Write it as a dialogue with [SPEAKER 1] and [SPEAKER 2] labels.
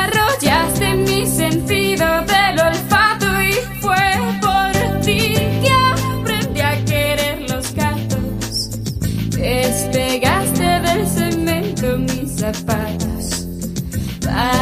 [SPEAKER 1] desarrollaste mi sentido del olfato y fue por ti que aprendí a querer los gatos. Despegaste del cemento mis zapatos.